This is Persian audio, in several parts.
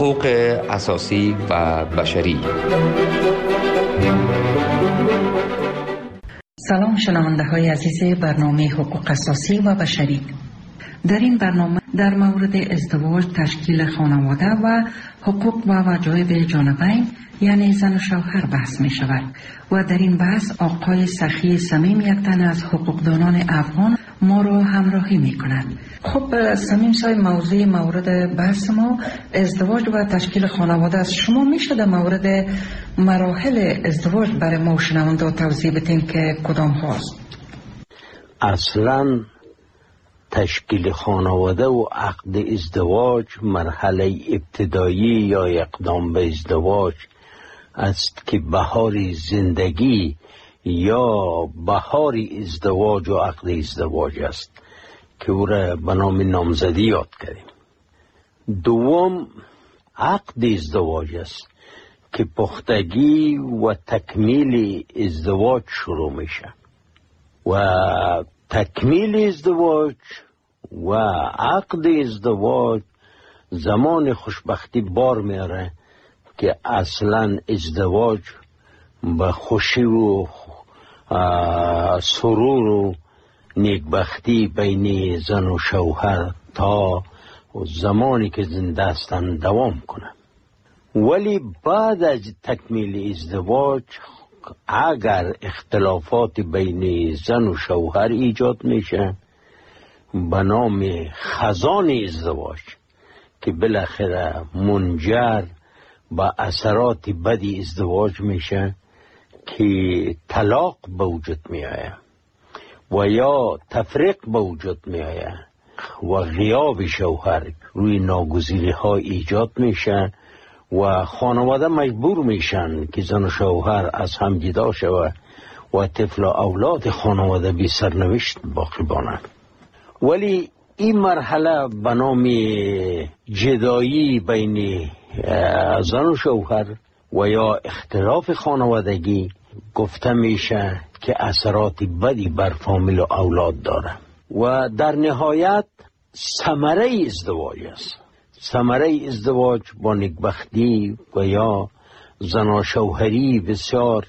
حقوق اساسی و بشری. سلام شنونده های عزیز برنامه حقوق اساسی و بشری. در این برنامه در مورد ازدواج، تشکیل خانواده و حقوق و واجب جانبین یعنی زن و شوهر بحث می شود و در این بحث آقای سخی صمیم، یک تن از حقوقدانان افغان، ما را همراهی می کند. خب صمیم صاحب، موضوع مورد بحث ما ازدواج و تشکیل خانواده است. شما می شده مورد مراحل ازدواج برای ما شنونده توضیح بدین که کدام هاست؟ اصلاً تشکیل خانواده و عقد ازدواج مرحله ابتدایی یا اقدام به ازدواج است که بهار زندگی یا بهار ازدواج و عقد ازدواج است که او را به نام نامزدی یاد کردیم. دوم عقد ازدواج است که پختگی و تکمیل ازدواج شروع میشه و تکمیل ازدواج و عقد ازدواج زمان خوشبختی بار میاره که اصلا ازدواج به خوشی و سرور و نیکبختی بین زن و شوهر تا زمانی که زنده هستند دوام کنه. ولی بعد از تکمیل ازدواج اگر اختلافات بین زن و شوهر ایجاد میشه به نام خزان ازدواج که بالاخره منجر به اثرات بدی ازدواج میشه که طلاق به وجود میآید و یا تفریق به وجود میآید و غیاب شوهر روی ناگزیری ها ایجاد میشه و خانواده مجبور میشن که زن و شوهر از هم جدا شود و طفل و اولاد خانواده بی سرنوشت باقی مانند. ولی این مرحله به نام جدایی بین زن و شوهر و یا اختلاف خانوادگی گفته میشه که اثرات بدی بر فامیل و اولاد داره و در نهایت ثمره ازدواج است. ثمره ازدواج با نیکبختی و یا زن و شوهری بسیار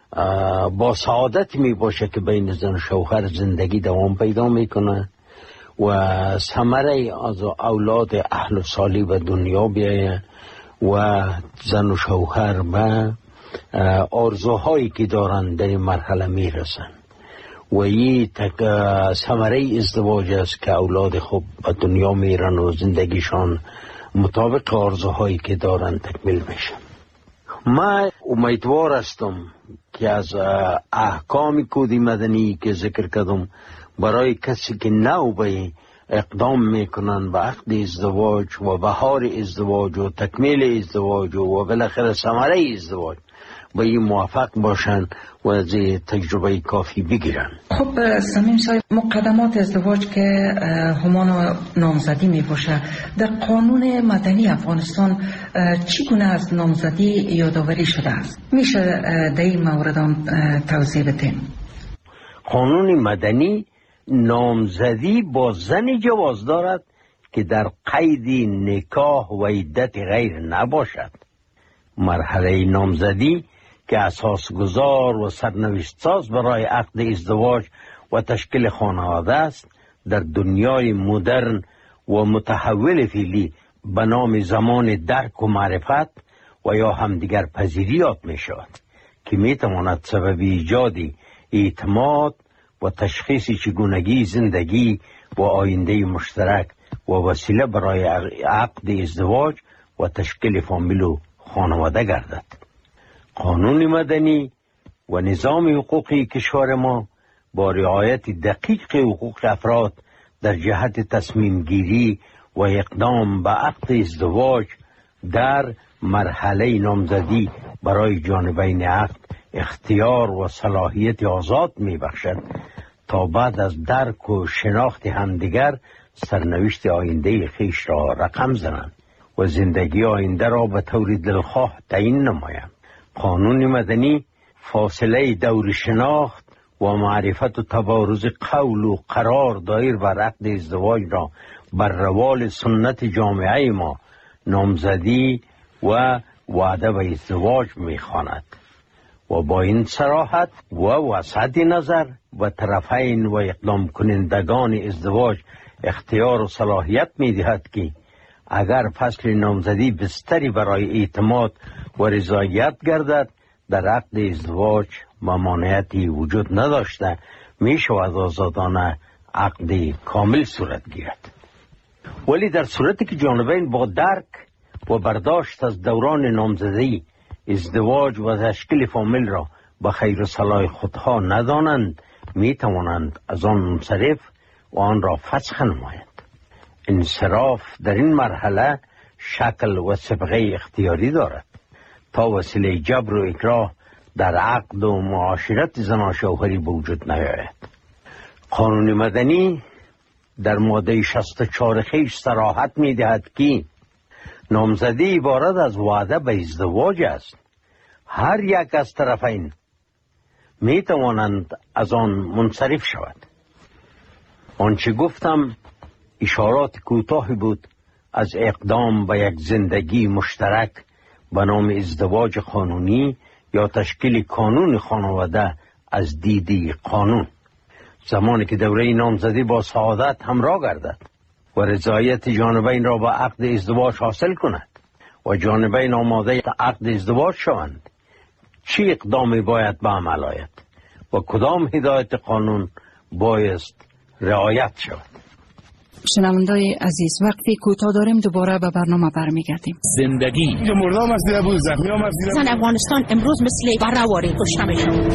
با سعادت می باشه که بین زن و شوهر زندگی دوام پیدا میکنه و ثمره از اولاد اهل و صالح به دنیا بیایه و زن و شوهر به آرزوهایی که دارن در این مرحله میرسن و این ثمره ازدواج است که اولاد خوب به دنیا میرن و زندگیشان مطابق آرزوهایی که دارن تکمیل میشه. من امیدوار هستم که از احکام کد مدنی که ذکر کردم برای کسی که نو به اقدام میکنن به عقد ازدواج و بهار ازدواج و تکمیل ازدواج و بالاخره ثمره ازدواج به این موافق باشن و از تجربه کافی بگیرن. خب صمیم صاحب، مقدمات ازدواج که همان نامزدی می باشه، در قانون مدنی افغانستان چگونه از نامزدی یادآوری شده است؟ میشه در این مورد توضیح بدین؟ قانون مدنی نامزدی با زنی جواز دارد که در قید نکاح و عدت غیر نباشد. مرحله نامزدی که اساس گذار و سرنوشت ساز برای عقد ازدواج و تشکیل خانواده است در دنیای مدرن و متحول فعلی به نام زمان درک و معرفت و یا همدیگر پذیری یاد می شود که می تواند سبب ایجاد اعتماد و تشخیص چگونگی زندگی و آینده مشترک و وسیله برای عقد ازدواج و تشکیل فامیل و خانواده گردد. قانون مدنی و نظام حقوقی کشور ما با رعایت دقیق حقوق افراد در جهت تصمیم گیری و اقدام به عقد ازدواج در مرحله نامزدی برای جانبین عقد اختیار و صلاحیت آزاد می بخشد تا بعد از درک و شناخت همدیگر سرنوشت آینده خیش را رقم زنند و زندگی آینده را به طور دلخواه تعیین نمایند. قانون مدنی فاصله دور شناخت و معرفت و تبارز قول و قرار دایر بر عقد ازدواج را بر روال سنت جامعه ما نامزدی و وعده به ازدواج میخواند و با این صراحت و وسعت نظر و طرفین و اقدام کنندگان ازدواج اختیار و صلاحیت میدهد که اگر فصل نامزدی بستری برای اعتماد و رضایت گردد در عقد ازدواج ممانعتی وجود نداشته می شود آزادانه عقد کامل صورت گیرد. ولی در صورتی که جانبین با درک و برداشت از دوران نامزدی ازدواج و تشکیل فامیل را به خیر و صلاح خودها ندانند می توانند از آن منصرف و آن را فسخ نمایند. انصراف در این مرحله شکل و سابقه اختیاری دارد تا وسیله جبر و اکراه در عقد و معاشرت زن و شوهری به وجود نیاید. قانون مدنی در ماده 64 خیش صراحت می دهد که نامزدی عبارت از وعده به ازدواج است. هر یک از طرفین می توانند از آن منصرف شود. آنچه گفتم اشارات کوتاهی بود از اقدام به یک زندگی مشترک به نام ازدواج قانونی یا تشکیل کانون خانواده از دیدی قانون. زمانی که دوره نامزدی با سعادت همراه گردد و رضایت جانبین را با عقد ازدواج حاصل کند و جانبین آماده عقد ازدواج شوند، چه اقدامی باید به عمل آید و کدام هدایت قانون بایست رعایت شود؟ شنوندای عزیز، وقتی کوتاه داریم دوباره به برنامه برمیگردیم. زندگی مردم از دیده بود، زخمی هم از دیده بود. زن افغانستان امروز مثل بررواری کشتمشون.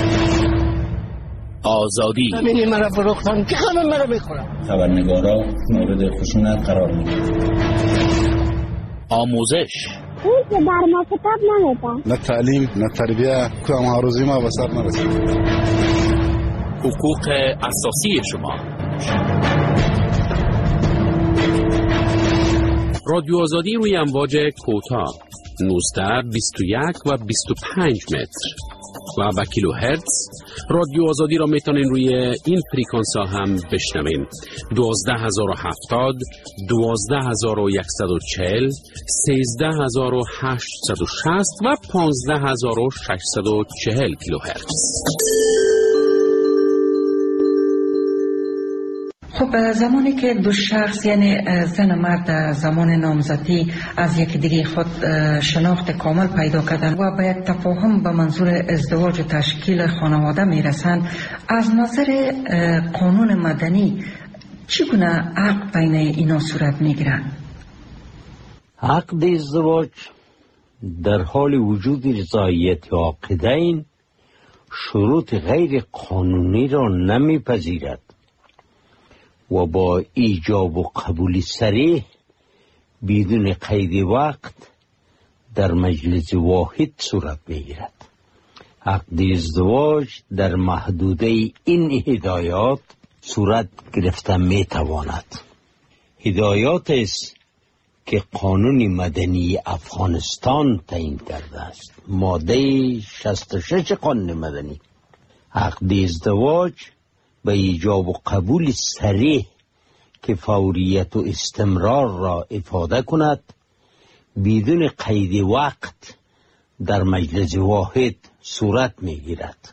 آزادی همین مرا فروختن که همه مرا میخورن. خبرنگارا مورد خشونت قرار میگیرن. آموزش اون که در ما کتاب نمیدن. نه تعلیم نه تربیه که هم روزی ما به سر نرسید. حقوق اساسی شما. رادیو آزادی روی امواج کوتاه 19 21 و 25 متر و به کیلوهرتز. رادیو آزادی را میتونین روی این فریکانس ها هم بشنوین: 12070 12140 13860 و 15640 کیلوهرتز. خب زمانی که دو شخص یعنی زن و مرد زمان نامزدی از یک دیگه خود شناخت کامل پیدا کردن و به یک تفاهم به منظور ازدواج و تشکیل خانواده میرسند، از نظر قانون مدنی چگونه عقد بین اینا صورت میگیرد؟ عقد ازدواج در حال وجود رضایت عاقدین شروط غیر قانونی را نمیپذیرد و با ایجاب و قبول صریح بدون قید وقت در مجلس واحد صورت میگیرد. عقد ازدواج در محدوده این هدایات صورت گرفته میتواند. هدایات است که قانون مدنی افغانستان تعیین کرده است. ماده 66 قانون مدنی. عقد ازدواج به ایجاب و قبول صریح که فوریت و استمرار را افاده کند بدون قید وقت در مجلس واحد صورت میگیرد.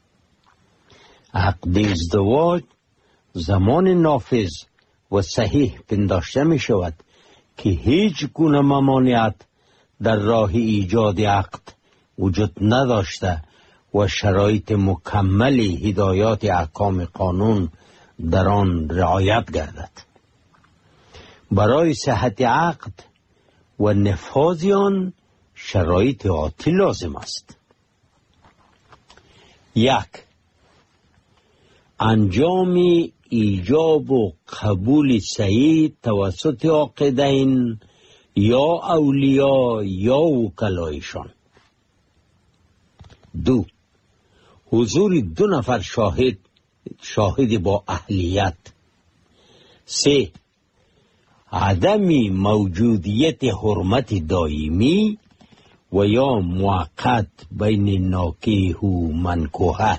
عقد ازدواج زمان نافذ و صحیح پنداشته می شود که هیچ گونه ممانعت در راه ایجاد عقد وجود نداشته و شرایط مکمل هدایات احکام قانون در آن رعایت گردد. برای صحت عقد و نفاذ آن شرایط آتی لازم است. 1. انجام ایجاب و قبول صحیح توسط عاقدین یا اولیا یا وکلایشان. 2. حضور 2 نفر شاهد با اهلیت. 3. عدم موجودیت حرمت دائمی و یا موقت بین ناکح و منکوحه.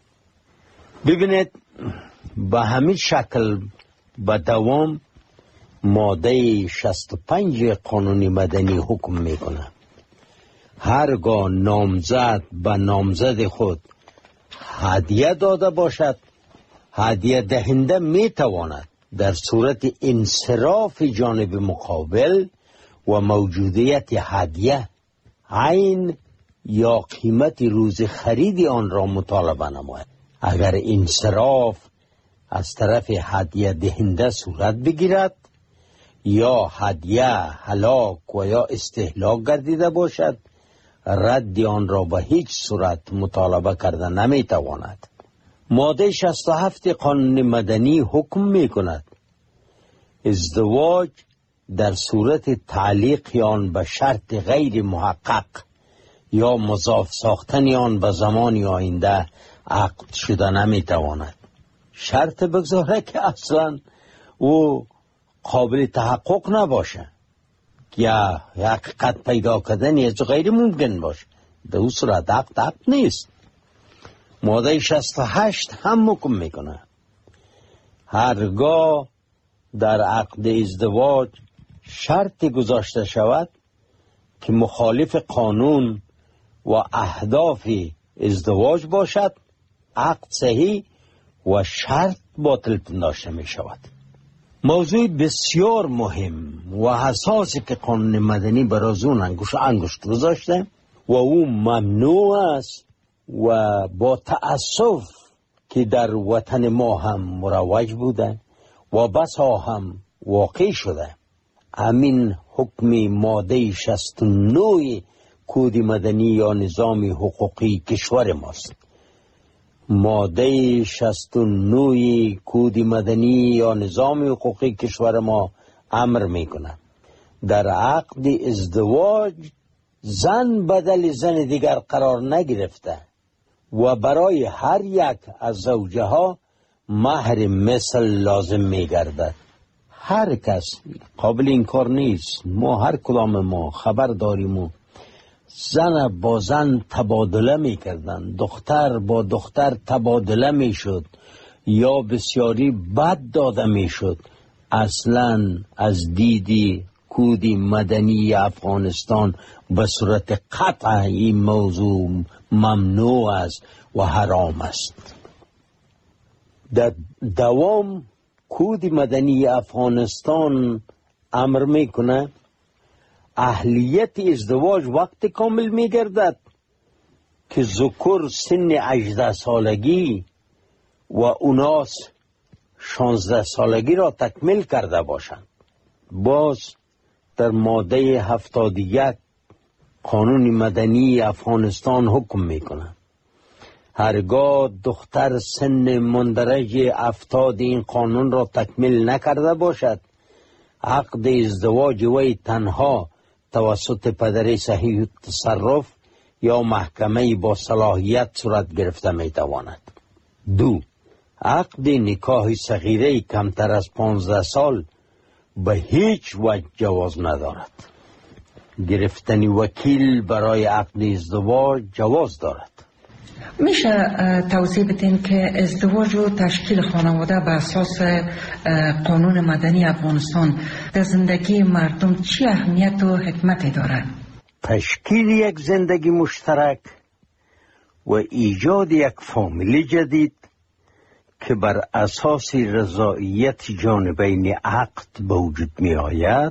ببینید به همین شکل به دوام ماده 65 قانون مدنی حکم میکنه هرگاه نامزد به نامزد خود هدیه داده باشد، هدیه دهنده میتواند در صورت انصراف جانب مقابل و موجودیت هدیه عین یا قیمت روز خرید آن را مطالبه نماید. اگر انصراف از طرف هدیه دهنده صورت بگیرد یا هدیه هلاک و یا استهلاک گردیده باشد، رد آن را به هیچ صورت مطالبه کرده نمیتواند. ماده 67 قانون مدنی حکم می کند ازدواج در صورت تعلیق آن به شرط غیر محقق یا مضاف ساختن آن به زمان آینده عقد شده نمیتواند. شرط بگذاره که اصلا او قابل تحقق نباشه یا حقیقت پیدا کردن از غیر ممکن باشه، در اون صورت عقد نیست. ماده 68 هم حکم میکنه هرگاه در عقد ازدواج شرط گذاشته شود که مخالف قانون و اهداف ازدواج باشد، عقد صحیح و شرط باطل پنداشته می شود. موضوع بسیار مهم و حساسی که قانون مدنی برای اون انگشت گذاشته و او ممنوع است و با تأسف که در وطن ما هم مروج بوده و بسا هم واقع شده. همین حکم ماده 69 کد مدنی یا نظام حقوقی کشور ماست. ماده 69 کد مدنی یا نظام حقوقی کشور ما امر میکنه در عقد ازدواج زن بدل زن دیگر قرار نگرفته و برای هر یک از زوجه ها مهر مثل لازم میگردد. هر کس قابل انکار نیست، ما هر کدام ما خبر داریم و زن با زن تبادله میکردن، دختر با دختر تبادله میشد یا بسیاری بد داده میشد. اصلا از دیدی کد مدنی افغانستان به صورت قطع این موضوع ممنوع است و حرام است. در دوام کد مدنی افغانستان امر میکنه اهلیت ازدواج وقت کامل میگردد که ذکر سن 18 سالگی و اناس 16 سالگی را تکمیل کرده باشند. باز در ماده 71 قانون مدنی افغانستان حکم میکنه هرگاه دختر سن مندرج 70 این قانون را تکمیل نکرده باشد، عقد ازدواج وی تنها توسط پدر صحیح تصرف یا محکمه با صلاحیت صورت گرفته میتواند. 2. عقد نکاح صغیره کمتر از 15 سال به هیچ وجه جواز ندارد. گرفتن وکیل برای عقد ازدواج جواز دارد. میشه توضیح بدین که ازدواج و تشکیل خانواده به اساس قانون مدنی افغانستان در زندگی مردم چی اهمیت و حکمت دارد؟ تشکیل یک زندگی مشترک و ایجاد یک فامیل جدید که بر اساس رضایت جانبین عقد به وجود می آید،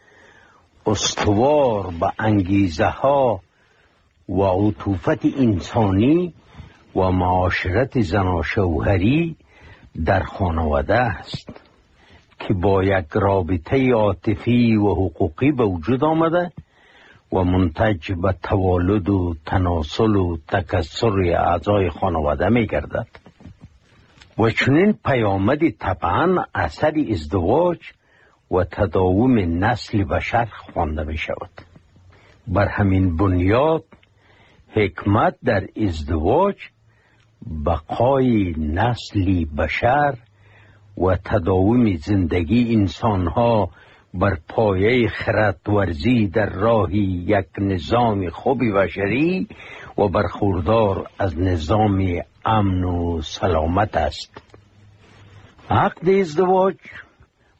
استوار به انگیزه ها و عطوفت انسانی و معاشرت زن و شوهری در خانواده است که با یک رابطه عاطفی و حقوقی به وجود آمده و منتج به توالد و تناسل و تکثر اعضای خانواده می گردد و چنین پیامدی طبعا اثر ازدواج و تداوم نسل بشر خوانده می شود. بر همین بنیاد حکمت در ازدواج بقای نسلی بشر و تداوم زندگی انسانها بر پایه خردورزی در راه یک نظام خوب بشری و برخوردار از نظام امن و سلامت است. عقد ازدواج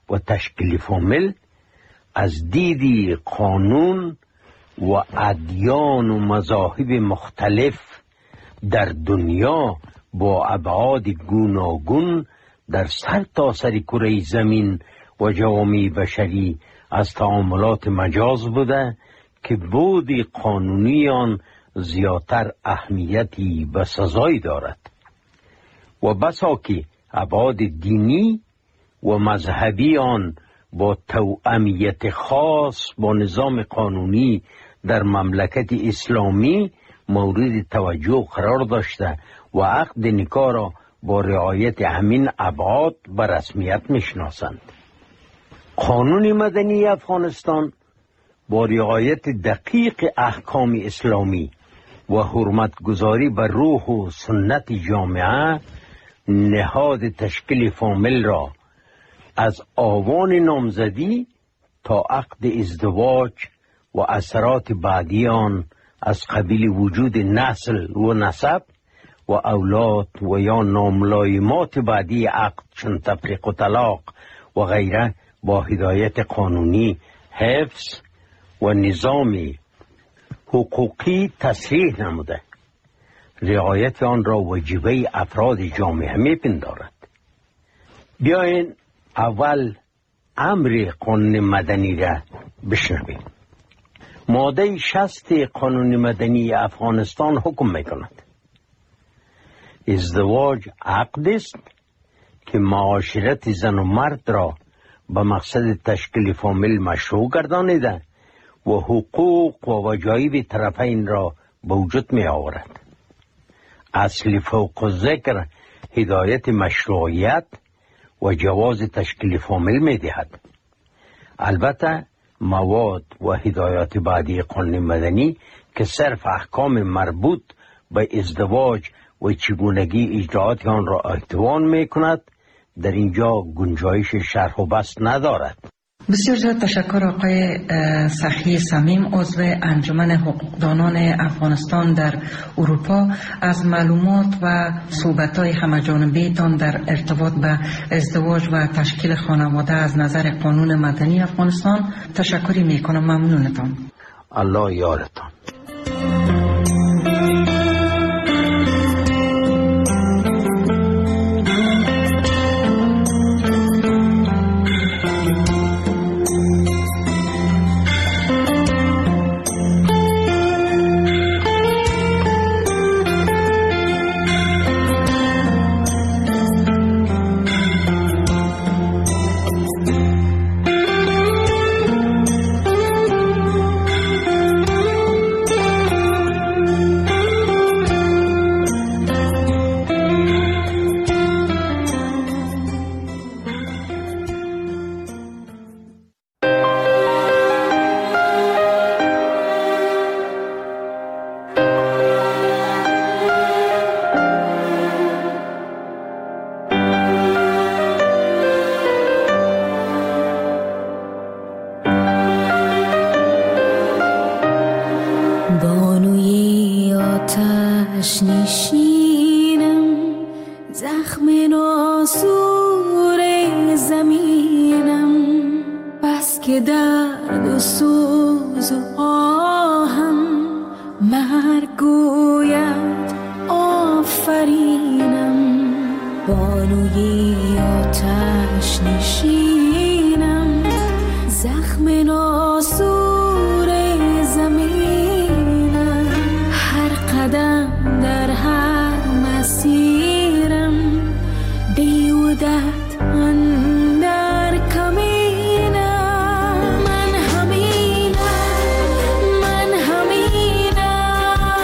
و تشکیل فامیل از دید قانون و ادیان و مذاهب مختلف در دنیا با ابعاد گوناگون در سر تا سر کره زمین و جوامع بشری از تعاملات مجاز بوده که بود قانونی آن زیادتر اهمیتی و سزایی دارد و بسا که ابعاد دینی و مذهبی آن با توأمیت خاص با نظام قانونی در مملکت اسلامی مورد توجه قرار داشته و عقد نکاح را با رعایت همین ابعاد و رسمیت میشناسند. قانون مدنی افغانستان با رعایت دقیق احکام اسلامی و حرمتگذاری بر روح و سنت جامعه نهاد تشکیل فامیل را از آوان نامزدی تا عقد ازدواج و اثرات بعدی آن از قبیل وجود نسل و نسب و اولاد و یا ناملایمات بعدی عقد چون تفریق و طلاق و غیره با هدایت قانونی حفظ و نظام حقوقی تصریح نموده. رعایت آن را واجبه افراد جامعه میپندارد. بیاین اول امر قانون مدنی را بشنویم. ماده 60 قانون مدنی افغانستان حکم میکند ازدواج عقد است که معاشرت زن و مرد را به مقصد تشکیل فامیل مشروع گردانیده و حقوق و وجایب طرفین را به وجود می آورد. اصل فوق ذکر هدایت مشروعیت و جواز تشکیل فامیل می دهد. البته مواد و هدایات بعدی قانون مدنی که صرف احکام مربوط به ازدواج و چگونگی اجراعات آن را احتوا می کند در اینجا گنجایش شرح و بسط ندارد. بسیار زیاد تشکر آقای سخی صمیم، عضو انجمن حقوقدانان افغانستان در اروپا، از معلومات و صحبت‌های همه‌جانبه تان در ارتباط به ازدواج و تشکیل خانواده از نظر قانون مدنی افغانستان. تشکری میکنم. ممنونتان. الله یارتان.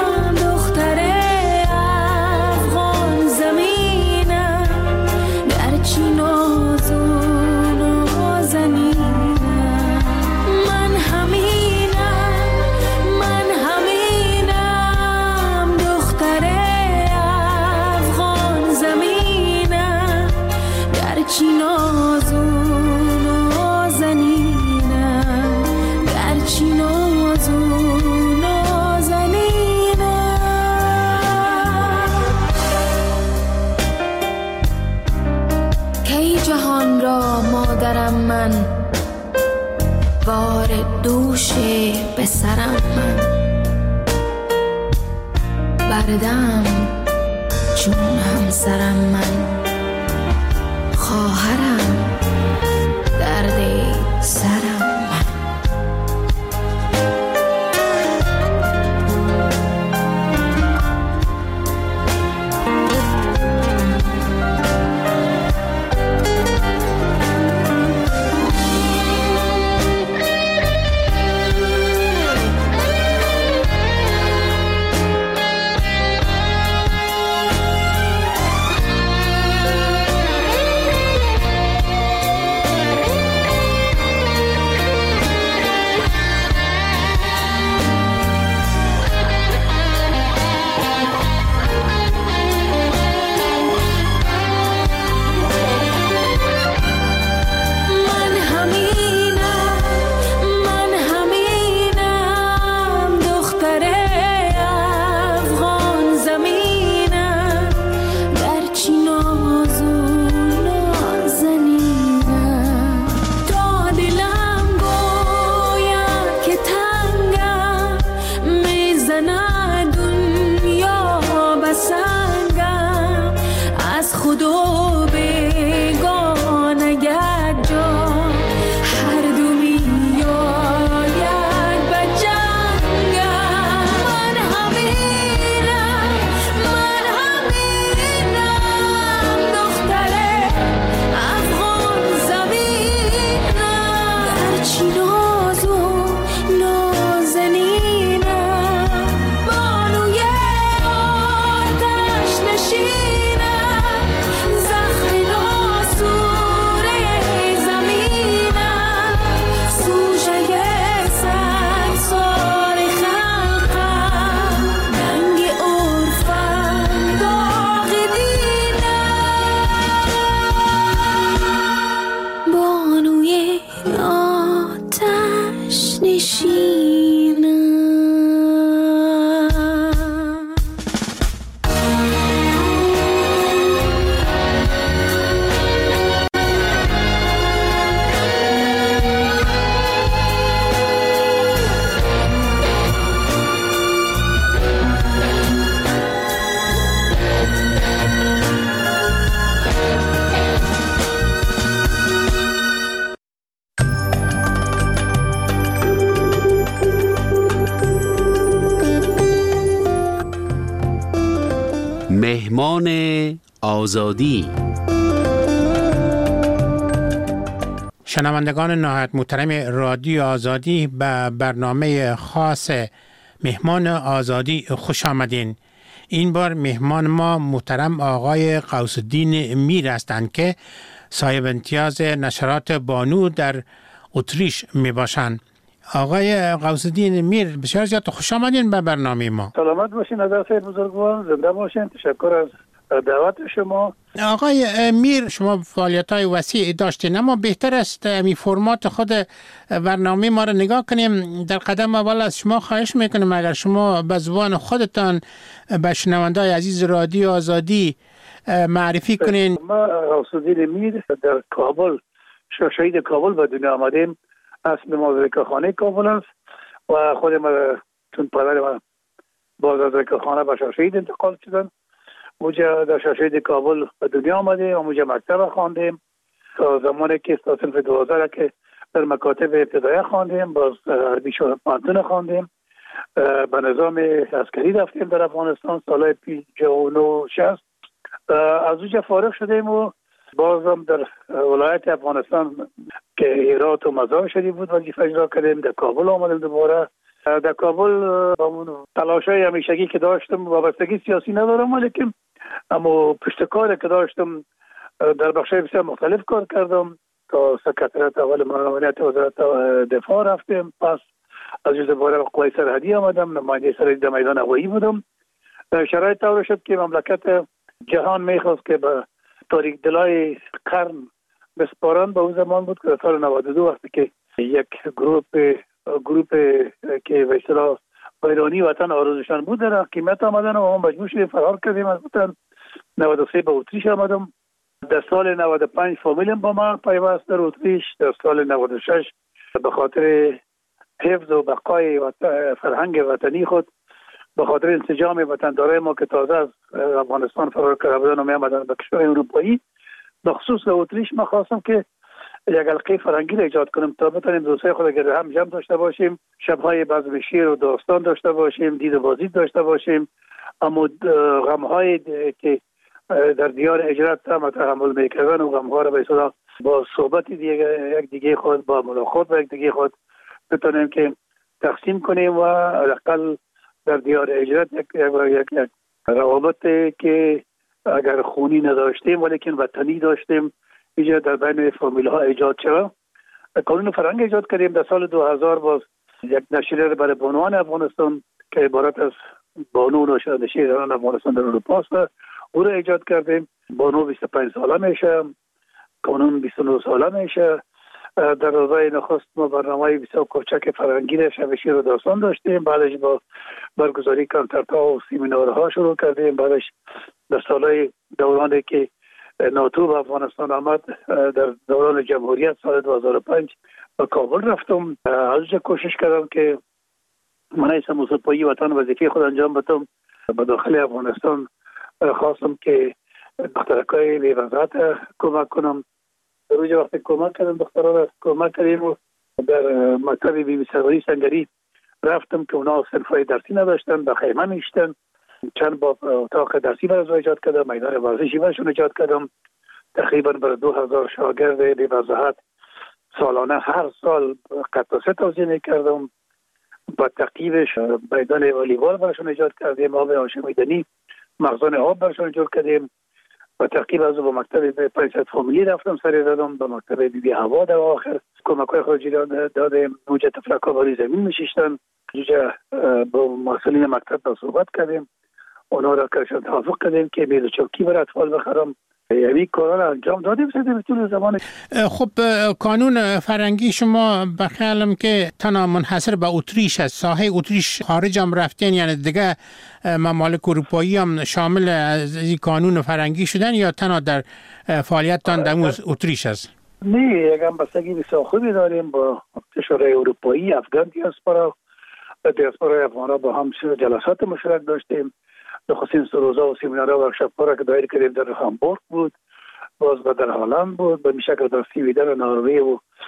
در من، بار دوش به سرم من، بردم چون همسرم من، خواهرم درد سرم من. مهمان آزادی. شنوندگان نهایت محترم رادیو آزادی به برنامه خاص مهمان آزادی خوش آمدین. این بار مهمان ما محترم آقای غوث الدین میر هستند که صاحب امتیاز نشرات بانو در اتریش می باشند. آقای غوث الدین میر بسیار زیاد خوش آمدین به برنامه ما. سلامت باشین حضرت بزرگوار، زنده باشین. تشکر از دعوت شما. آقای میر، شما فعالیت‌های وسیع داشتین، اما بهتر است می فرمات خود برنامه ما را نگاه کنیم. در قدم اول از شما خواهش میکنیم اگر شما به زبان خودتان به شنونده‌های عزیز رادیو آزادی معرفی کنین. ما غوث الدین میر در کابل، شهید کابل به دنیا آمدیم. اصل ما زکاخانه کابل است و خود ما چون پدر ما باز از زکاخانه به شهید انتقال شدن. موجه در شهید کابل به دنیا آمده و موجه مکتب خواندیم تا زمانی که تا صنف 12 که در مکاتب ابتدایی خواندیم، باز عربی پانتون خواندیم. به نظام عسکری رفتیم در افغانستان سال 59-60. از اونجا فارغ شدیم و بازم در ولایت افغانستان که هرات و مزار شریف بود وظیفه اجرا کردیم. در کابل آمدیم دوباره. در کابل با تلاش‌های همیشگی که داشتم، وابستگی سیاسی ندارم، ولیکن اما پشتکاری که داشتم در بخش‌های بسیار مختلف کار کردم. تا سکرتریات اول معاونت وزارت دفاع رفتیم، پس از دوباره قوای سرحدی آمدم، نماینده سرحدی در میدان هوایی بودم. شرایط طور شد که مملکت جهان میخواست که به تاریک دلای قرن بسپارن. به اون زمان بود که سال 92 وقتی که یک گروپ که به اصطلاح بیرونی وطن آرزوشان بود در حکومت آمدن و ما مجبور شدیم فرار کردیم از وطن. 93 به اتریش آمدم در سال 95 فامیلم با ما پیوست در اتریش. در سال 96 به خاطر حفظ و بقای فرهنگ وطنی خود، به خاطر انسجام وطندارای ما که تازه از افغانستان فرار کرده بودن و می آمدن به کشور اروپایی، به خصوص در اتریش ما خواستم که یک حلقه فرهنگی را ایجاد کنم تا بتونیم دوستای خود گرد هم جمع داشته باشیم، شب‌های بزم شعر و داستان داشته باشیم، دید و بازدید داشته باشیم، اما غم‌های که در دیار هجرت هم تحمل میکردن و غم‌ها را به اصطلاح با صحبت یک دیگه خود، با ملاقات با یک دیگه خود بتونیم که تقسیم کنیم و حداقل در دیار هجرت یک روابط که اگر خونی نداشتیم ولیکن وطنی داشتیم اینجا در بین فامیل ها ایجاد شد. قانون فرهنگ ایجاد کردیم. در سال 2000 باز یک نشریه برای بانوان افغانستان که عبارت از بانو نشریه‌داران افغانستان در اروپا است او را ایجاد کردیم. بانو 25 ساله میشه، قانون 29 ساله میشه. در روزهای نخست ما برنامه بسیار کوچک فرهنگی را شب شعر و داستان داشتیم، بعدش با برگزاری کنسرت‌ها و سمینارها شروع کردیم. بعدش در سالهای دورانی که ناتو به افغانستان آمد، در دوران جمهوریت سال 2005 به کابل رفتم. از کوشش کردم که من ایسا موسیقی وطن وظیفه خود انجام بدم. به داخل افغانستان خواستم که دخترکای بی وضعیت کمک کنم. روز وقتی کمک کردم دخترها را کمک کردیم و در مکتب بی سروری سنگری رفتم که اونا صنفای درسی نداشتن، به خیمه میشتن. چند با اتاق درسی برای ایجاد کردم، میدان ورزشی برشون ایجاد کردم. تقریبا بر 2000 شاگرد بی وضاحت سالانه هر سال قطعه توزیع میکردم. با تعقیبش میدان والیبال برشون ایجاد کردیم، آب هاشمیدنی، مخزن آب برشون ایجاد کردیم. با تعقیب از با مکتب پایسد فامیلی رفتم سری دادم، با مکتب بی هوا در آخر کمک‌های خارجی دادیم. اونجا تفلک‌ها باری زمین میشیشتن، اونجا با مسئولین مکتب صحبت کردیم، اونا را کارشان توافق کردیم که میز چوکی برای اطفال بخرم. یعنی کارا را انجام دادیم سیده طول زمان. خب قانون فرهنگی شما بخیالم که تنها منحصر به اتریش است. ساحه اتریش خارج هم رفتین، یعنی دیگه ممالک اروپایی هم شامل از این قانون فرهنگی شدن یا تنها در فعالیتتان در اتریش است؟ نه، یک همبستگی بسیار خوبی داریم با کشورهای اروپایی. افغان دیاسپورای افغان با هم جلسات مشترک داشتیم. نخستین روزا و سمینارها و ورکشاپ‌ها را که دایر کردیم در هامبورگ بود، باز در هلند بود، به شکل در سویدن و نروژ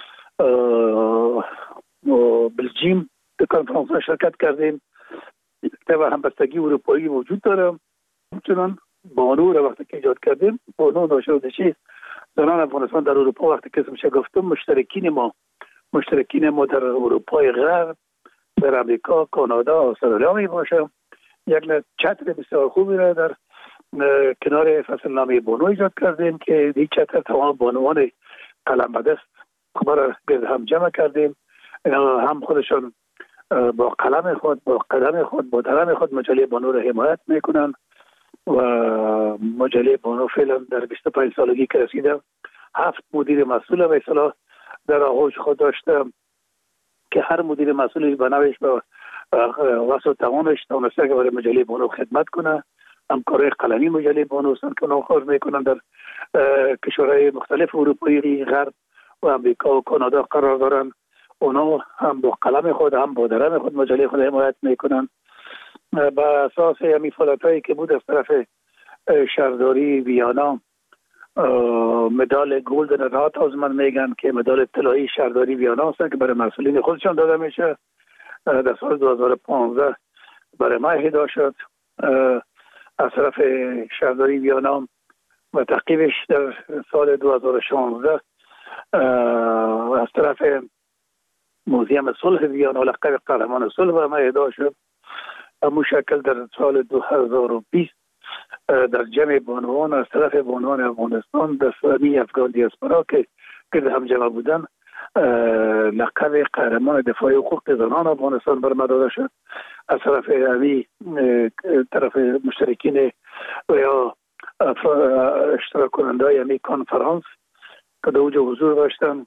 و بلژیم در کنفرانس‌ها شرکت کردیم. و همبستگی اروپایی وجود داره. همچنان بانو را وقتی که ایجاد کردیم، بانو ناشناخته زنان افغانستان در اروپا وقتی که میشه گفتم مشترکین ما در اروپای غرب، در امریکا، کانادا، استرالیا می باشه. یک چتر بسیار خوبی را در کنار فصل نامه بانو ایجاد کردیم که این چتر تمام بانوان قلم به دست خبر گرد هم جمع کردیم. هم خودشان با قلم خود، با قدم خود، با درم خود مجله بانو را حمایت میکنن و مجله بانو فعلا در 25 سالگی که رسیده 7 مدیر مسئول به اصطلاح در آغوش خود داشته که هر مدیر مسئولی به نوعش به واسه توانش تونسته که برای مجله بانو خدمت کنه. همکارای قلمی مجله بانو هستند که اونا کار میکنن در کشورهای مختلف اروپایی غرب و امریکا و کانادا قرار دارن. اونا هم با قلم خود هم با درم خود مجله خود حمایت میکنن. با اساس همین فعالیتایی که بود از طرف شهرداری ویانا مدال گلدن راتهاوز من میگن که مدال طلایی شهرداری ویانا است که برای مسئولین خودشان داده میشه. در سال 2015 برای ما اهدا شد از طرف شهرداری ویانا و تعقیبش در سال 2016 از طرف موزیم صلح ویانا لقب قهرمان صلح برای ما اهدا شد. همون شکل در سال 2020 در جمع بانوان از طرف بانوان افغانستان در سامی افغان دیاسپورا که هم جمع بودن لقب قهرمان دفاع حقوق زنان افغانستان بر ما داده شد. از طرف طرف مشترکین و یا اشتراک کننده یعنی کنفرانس که در اوجه حضور داشتن.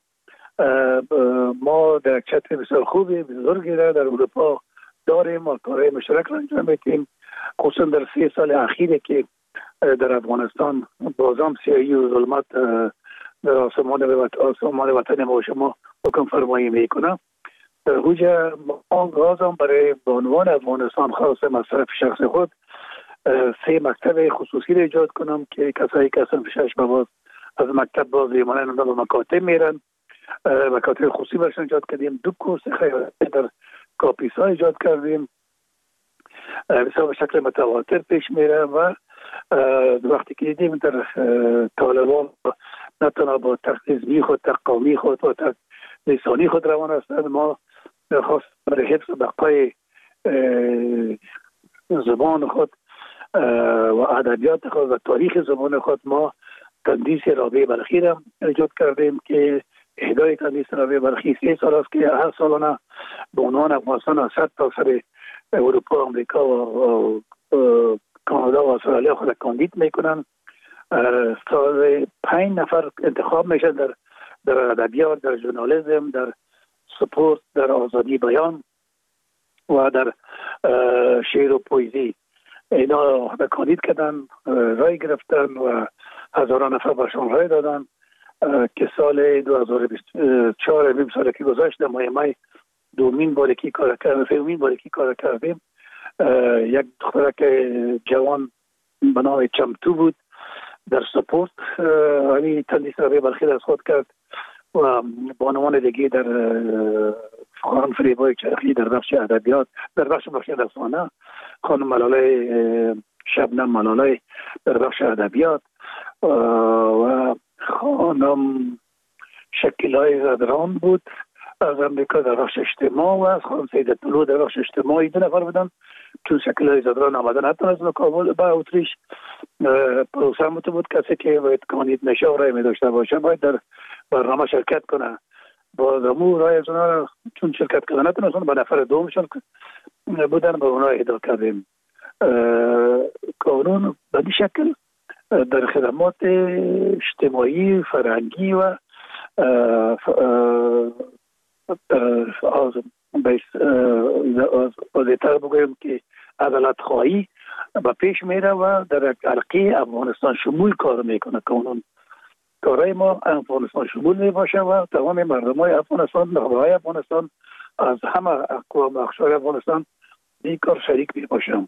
ما در چتر بسیار خوبی بزرگی را در اروپا داریم و کارهای مشترک را انجام میدیم، خصوصا در 3 سال اخیره که در افغانستان بازم سیاهی و ظلمت در آسمان وطن ما شما حکم فرمایی میکنه. در حوجه ما گازم برای بانوان افغانستان خاص مصرف شخص خود 3 مکتب خصوصی را ایجاد کنم که کسایی که اصلا 6 باز از مکتب باز میمانند به مکاتب میرن. مکاتب خصوصی برشان ایجاد کردیم. 2 کورس خیاطی در کاپیسا ایجاد کردیم. بسیار به شکل متواتر پیش میره و وقتی که دیدیم در طالبان نه تنها با تقدیزی خود، تقامی خود و لسانی خود روان هستند، ما خاص برای حفظ بقای زبان خود و ادبیات خود و تاریخ زبان خود ما تندیس رابعه بلخی را ایجاد کردیم که اهدای تندیس رابعه بلخی 3 سال است که هر سالانه به عنوان افغانستان از 100 تا سر اروپا، آمریکا و کانادا و استرالیا خود کاندید میکنن. سال 5 نفر انتخاب میشن در ادبیات، در ژورنالیسم، در سپورت، در آزادی بیان و در شعر و پویزی. اینا کاندید کردن، رای گرفتن و هزاران نفر برشان رای دادن که سال 2024 نیم سال که گذشت در ماه می دومین بارکی کار کردیم. یک دخترک جوان به نام چمتو بود در سپورت همین تندیس رابعه بلخی از خود کرد و بانوان دیگه در خانم فریبای چرخی در بخش ادبیات، در بخش رسانه خانم ملاله شبنم ملاله در بخش ادبیات و خانم شکیلای زدران بود از امریکا در بخش اجتماع و از خانم سیدت طلوع در بخش اجتماعی. 2 نفر بودن. چون شکیلای زدران آمدن حتی از کابل با اتریش پروسه بود کسی که باید کاندید نشه و رای می داشته باشه باید در برنامه شرکت کنه. با زمو رای از اونا چون شرکت کردن نتونستن به نفر دومشون بودن به اونا اهدا کردیم. قانون به این شکل در خدمات اجتماعی، فرهنگی و واضح‌تر بگویم که عدالت خواهی به پیش میره و در عرقه افغانستان شمول کار میکنه. قانون کارهای ما افغانستان شمول میباشه و تمام مردم های افغانستان، نخبه های افغانستان از همه اقوام اقشار افغانستان این کار شریک میباشم.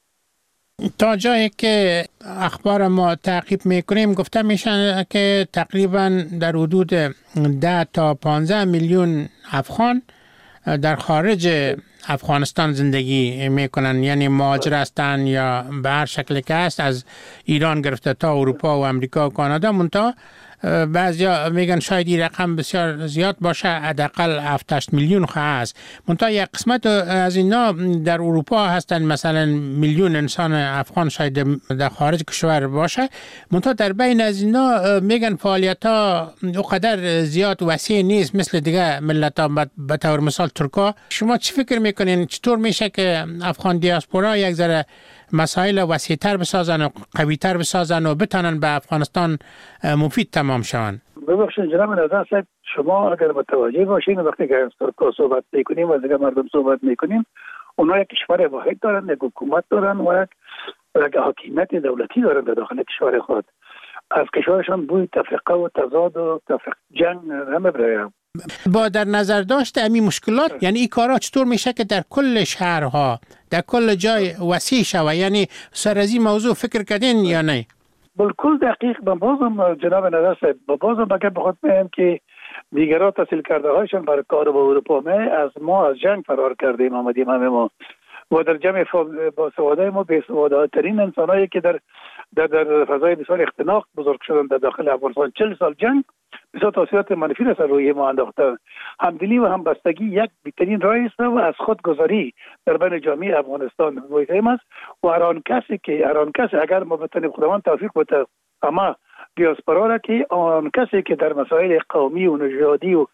تا جایی که اخبار ما تعقیب میکنیم گفته میشن که تقریبا در حدود 10 تا 15 میلیون افغان در خارج افغانستان زندگی میکنن، یعنی مهاجر هستن یا به هر شکل که هست از ایران گرفته تا اروپا و امریکا و کانادا. منتها بعضیا میگن شاید این رقم بسیار زیاد باشه، حداقل 7-8 میلیون هست. منتها یک قسمت از اینا در اروپا هستن، مثلا میلیون انسان افغان شاید در خارج کشور باشه. منتها در بین از اینا میگن فعالیت ها اونقدر زیاد وسیع نیست مثل دیگه ملت ها، به طور مثال ترکا. شما چی فکر میکنین چطور میشه که افغان دیاسپورا یک ذره مسائل وسیع‌تر بسازن و قوی‌تر بسازن و بتونن به افغانستان مفید تمام شون؟ ببخشید جناب نظر صاحب، شما اگر متوجه باشین وقتی که از ترکا صحبت میکنیم و از دیگه مردم صحبت میکنیم، اونا یک کشور واحد دارن، یک حکومت دارن و یک حاکمیت دولتی دارن در داخل کشور خود. از کشورشان بوی تفرقه و تضاد و جنگ نمیبره. با در نظر داشت امی مشکلات، یعنی این کارا چطور میشه که در کل شهرها در کل جای وسیع شوه؟ یعنی سر از این موضوع فکر کردین یا نه؟ بالکل دقیق. با بازم جناب نظر صاحب، با بازم بگه بخواد مهم که دیگران تحصیل کرده هایشان برای کار با اروپا از ما از جنگ فرار کردیم آمدیم همه ما و در جمع با سواده ما به سواده ترین انسان هایی که در فضای بسیار اختناق بزرگ شدن در داخل افغانستان. 40 سال جنگ بسیار تاثیرات منفی را سر روی ما انداخته. همدلی و همبستگی یک بهترین راه است و از خودگذاری در بین جامعه افغانستان مهم است و هر آن کسی اگر ما بتونیم خداوند توفیق بده اما دیاسپورا را که آن کسی که در مسائل قومی و نژادی و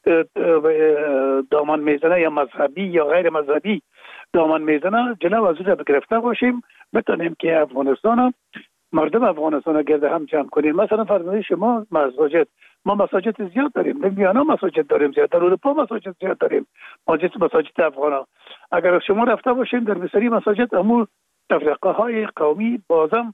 دامن میزنه یا مذهبی یا غیر مذهبی دامن میزنه جلو از او گرفته باشیم، بتونیم که مردم افغانستان گرد هم جمع کنیم. مثلا فرض شما ما مساجد زیاد داریم، در میانه مساجد داریم زیاد، در اروپا مساجد زیاد داریم، مساجد افغانا. اگر شما رفته باشین در بسیاری مساجد امور تفرقه های قومی بازم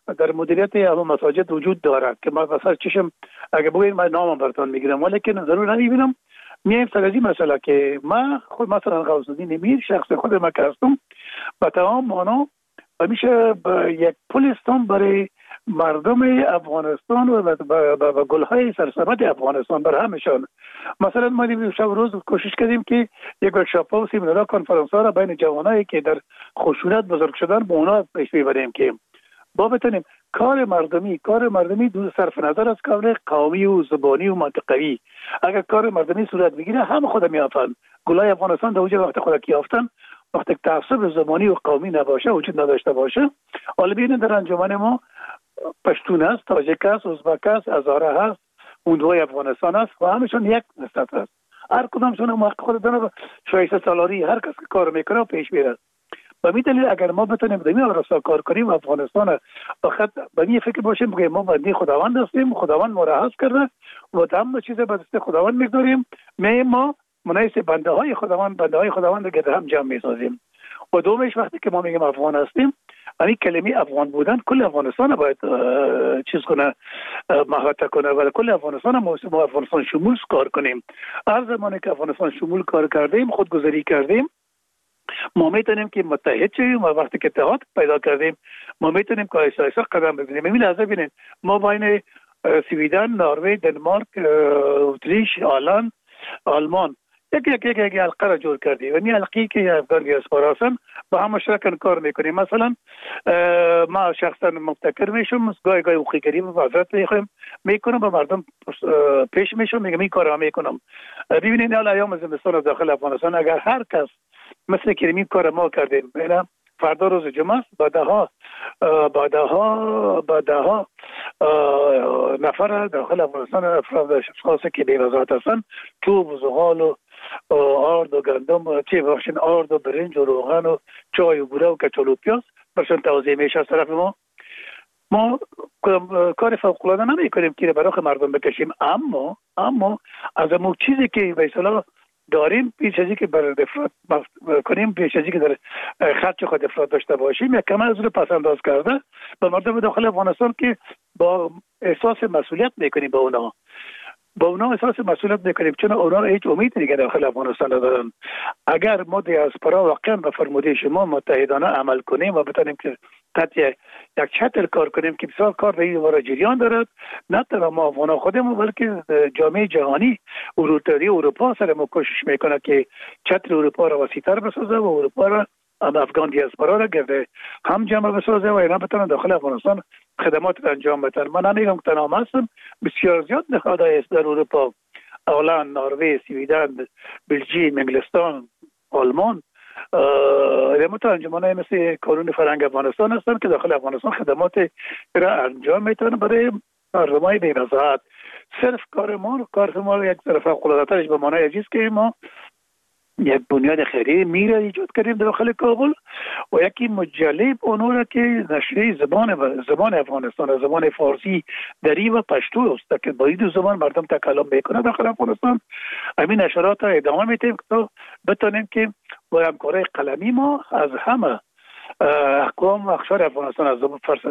در مدیریت اهل مساجد وجود دارد که ما مثلا چشم اگه بگید من نامم براتون میگیرم، ولی که ضرور نمیبینم. میایم سر از این مسئله که من خود مثلا غوث الدین میر شخص خود ما که هستم به تمام معنا میشه یک پل هستم برای مردم افغانستان و گلهای سرسبد افغانستان برای همشان. مثلا ما شب روز کوشش کردیم که یک ورکشاپ ها و سیمینارها کنفرانس ها را بین جوانایی که در خشونت بزرگ شدن به اونا پیش ببریم که با بتونیم کار مردمی دو صرف نظر از کار قومی و زبانی و منطقوی. اگر کار مردمی صورت بگیره هم خود میافن. گلای افغانستان در وجه وقت خود یافتن، وقتی تعصب زبانی و قومی نباشه، وجود نداشته باشه. حالا ببینید در انجمن ما پشتون است، تاجیک است، ازبک است، هزاره هست، اوندوی افغانستان است و همشون یک نسبت است. هر کدامشون موقع خود داره شایسته سالاری هر کس که کار میکنه و پیش میره. و می دلیل اگر ما بتونیم در این راستا کار کنیم افغانستان فقط به این فکر باشیم که ما بنده خداوند هستیم، خداوند ما را هست کرده و تمام چیز به دست خداوند میگذاریم. ما مناسب بنده های خداوند گرد هم جمع میسازیم. و دومش وقتی که ما میگیم افغان هستیم، یعنی کلمه افغان بودن کل افغانستان باید چیز کنه، محوطه کنه و کل افغانستان ما افغانستان شمول کار کنیم. هر زمانی که افغانستان شمول کار کردیم، خودگذاری کردیم، ما میتونیم که متحد شویم و وقتی که اتحاد پیدا کردیم ما میتونیم که آیسته قدم بزنیم. این لحظه ببینید ما بین سویدن، نروژ، دنمارک، اتریش، هلند، آلمان یک حلقه را جور کردیم و این حلقه‌ای که افغان دیاسپورا هستن با هم مشترکاً کار میکنیم. مثلا ما شخصا مبتکر میشم، گاهی اوخیگری و وزارت میکنم با مردم پیش میشم، میگم این کارا میکنم. ببینید حالا ایام زمستان داخل افغانستان اگر هر کس مثل که این کار ما کردیم، اینا فردا روز جمعه است، بعدها نفر داخل افغانستان افراد خاصه که بی وزارت هستن، چوب و زغال و آرد و گندم، آرد و برنج و روغن و چای و بوره و کچالو و پیاز برشان توزیع میشه از طرف ما. ما کار فوق‌العاده نمی کنیم که برای مردم بکشیم، اما از اون چیزی که به اصطلاح داریم پیش ازی که بر افراد کنیم، پیش ازی که در خرج خود افراد داشته باشیم، یک کمه از رو پس انداز کرده به مردم داخل افغانستان که با احساس مسئولیت میکنیم با اونا احساس مسئولیت میکنیم، چون اونا هیچ امید دیگه داخل افغانستان ندارن. اگر ما دیاسپورا واقعا به فرموده شما متحدانه عمل کنیم و بتونیم که تحت یک چتر کار کنیم که بسیار کار به این جریان دارد، نه تنها ما افغان خودمون بلکه جامعه جهانی اروپا سر ما کوشش میکنه که چتر اروپا را وسیع‌تر بسازه و اروپا را افغان دیاسپورا را گرده هم جمع بسازه و اینا بتونن داخل افغانستان خدمات انجام بدن. من نمیگم که تنها هستم، بسیار زیاد نهادهای است در اروپا، هلند، نروژ، سویدن، بلژیک، انگلستان، آلمان، خدمات انجمن‌های مثل کانون فرهنگ افغانستان هستن که داخل افغانستان خدمات را انجام میتونن برای مردمای بی‌نظارت. صرف کار ما یک طرف فوق‌العاده‌ترش به معنای چیز که ما یک بنیاد خیریه میره ایجاد کردیم داخل کابل و یکی مجله اونورا که نشریه زبان افغانستان، زبان فارسی، دری و پشتو است که با این دو زبان مردم تکلم میکنه داخل افغانستان. همین نشرات را ادامه میدیم تا بتونیم که با همکاری قلمی ما از همه اقوام و اقشار افغانستان از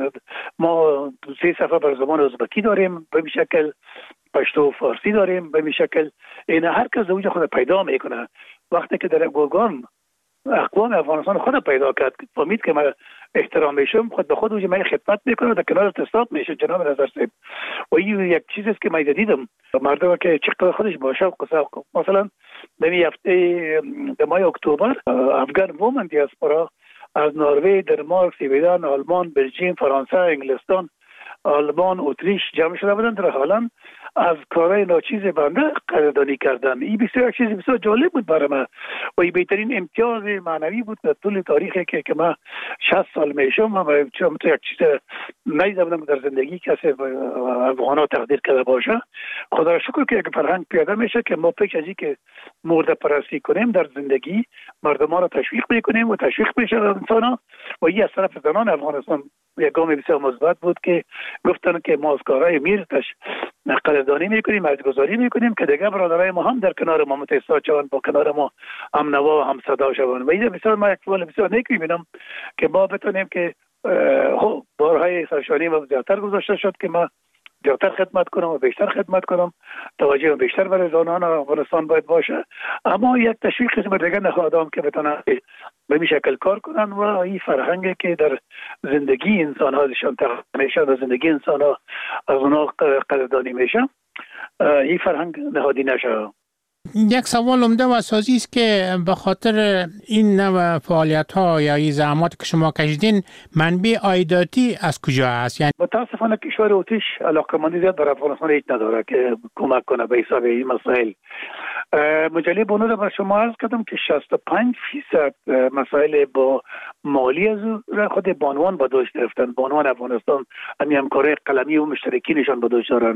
ما 3 صفحه بر زبان ازبکی داریم، به شکل پشتو و فارسی داریم، به شکل این هر کس اوج خود پیدا میکنه. وقتی که در گوگان اقوام افغانستان خود پیدا کرد، فهمید که من احترام میشم، خود به خود اوج من خدمت میکنه، در کنار تصادف میشه. جناب نظر صاحب و این یک چیزی است که من دیدم مردم که چقدر خودش با شوق و ذوق، مثلا در هفته ماه اکتبر افغان وومن دیاسپورا از نروژ، دنمارک، سویدن، آلمان، بلژیک، فرانسه، انگلستان، آلمان، اتریش جمع شده بودند در هلند از کارهای ناچیز بنده قدردانی کردن. این بسیار چیز بسیار جالب بود برای من و این بهترین امتیاز معنوی بود در طول تاریخی که من 60 سال میشم و چون یک چیز ندیده بودم در زندگی کسی افغانا تقدیر کرده باشه. خدا را شکر که یک فرهنگ پیاده میشه که ما پیش از اینکه مرده پرستی کنیم در زندگی مردمان را تشویق میکنیم و تشویق میشه انسانا و این از طرف زنان افغانستان یک گام بسیار مثبت بود که گفتن که ما از کارهای میر قدردانی میکنیم، ارزش‌گذاری میکنیم که دیگه برادرای ما هم در کنار ما متحد شوند، با کنار ما هم نوا و هم صدا شوند. و این بسیار ما یک سوال بسیار نیک میبینم که ما بتونیم که بارهای سرشانی ما زیادتر گذاشته شد که ما زیادتر خدمت کنم و بیشتر خدمت کنم. توجه بیشتر برای زنان افغانستان باید باشه، اما یک تشویق قسم دیگه نخواهدم که بتونن به این شکل کار کنن و این فرهنگی که در زندگی انسان هاشون تقسیم میشه، در زندگی انسان ها از اونها قدردانی میشه، این فرهنگ نهادی نشه. یک سوال عمده و اساسی است که به خاطر این نوع فعالیت‌ها یا این زحمات که شما کشیدین منبع عایداتی از کجا است؟ یعنی متاسفانه کشور اتریش علاقه‌مندی زیاد برای افغانستان هیچ نداره که کمک کنه به حساب این مسائل. مجله بانو را به شما عرض کردم که 65% مسائل با مالی از خود بانوان به دوش گرفتن. بانوان افغانستان همین همکاری قلمی و مشترکی نشان به دوش دارن.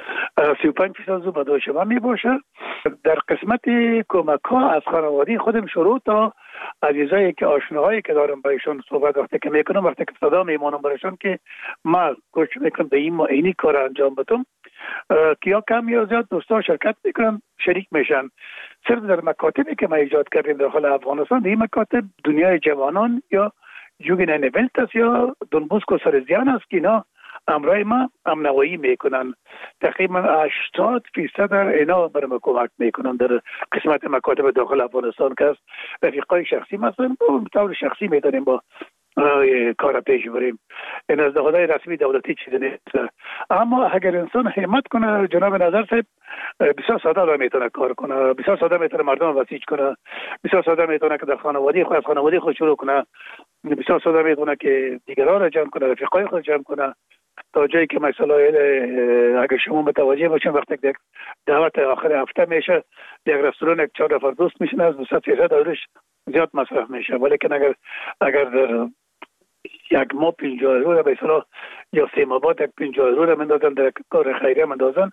35% از به دوش ما می باشه. در قسمت کمک ها از خانواده خودم شروع تا عزیزایی که آشناهایی که دارم برایشون صحبت وقتی که میکنم، وقتی که صدا میمانم برایشون که ما کوشش میکنم به اینی کار انجام بدم که یا کم یا زیاد دوستا شرکت میکنن، شریک میشن. صرف در مکاتبی که ما ایجاد کردیم داخل افغانستان، این مکاتب دنیای جوانان یا جوگین نویلت است یا دنبوسک و سرزیان است که اینا امرای ما امنوایی میکنن. تقریبا 80% اینا برای کمک میکنن در قسمت مکاتب داخل افغانستان که است. رفیقای شخصی مثلا به طور شخصی میتونیم با کار پیش بریم. این از دخلای رسمی دولتی چیزی نیست، اما اگر انسان همت کنه جناب نظر صاحب بسیار ساده میتونه کار کنه، بسیار ساده میتونه مردم وسیج کنه، بسیار ساده میتونه که در خانواده خود از خانواده خود شروع کنه، بسیار ساده میتونه که دیگران را جمع کنه، رفیقای خود جمع کنه تا جایی که مثلا اگر شما متوجه باشین وقتی که دعوت آخر هفته میشه یک رستوران یک 4 نفر دوست میشن از 200 دورش زیاد مصرف میشه، ولی که اگر در یک ماه 50 یورو به اصطلاح یا 3 ماه بعد 50 یورو مندازن در کار خیریه مندازن،